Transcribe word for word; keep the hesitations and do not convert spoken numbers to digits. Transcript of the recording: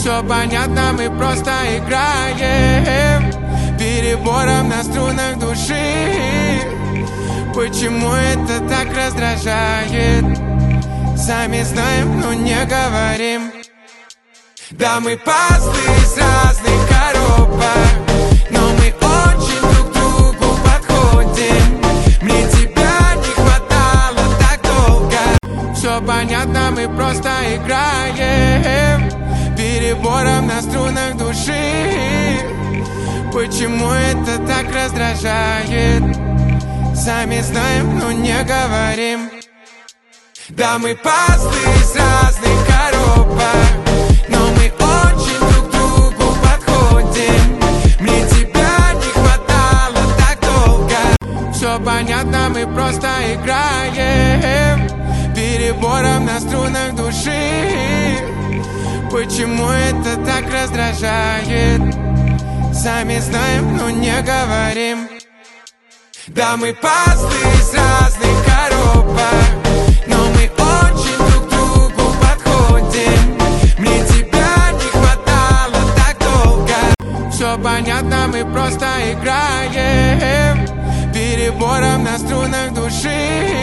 Все понятно, мы просто играем перебором на струнах души. Почему это так раздражает? Сами знаем, но не говорим. Да, мы пазлы из разных коробок, но мы очень друг другу подходим. Мне тебя не хватало так долго. Все понятно, мы просто играем перебором на струнах души. Почему это так раздражает? Сами знаем, но не говорим. Да, мы пазлы из разных коробок, но мы очень друг другу подходим. Мне тебя не хватало так долго. Все понятно, мы просто играем перебором на струнах души. Почему это так раздражает? Сами знаем, но не говорим. Да, мы пазлы из разных коробок, но мы очень друг другу подходим. Мне тебя не хватало так долго. Все понятно, мы просто играем перебором на струнах души.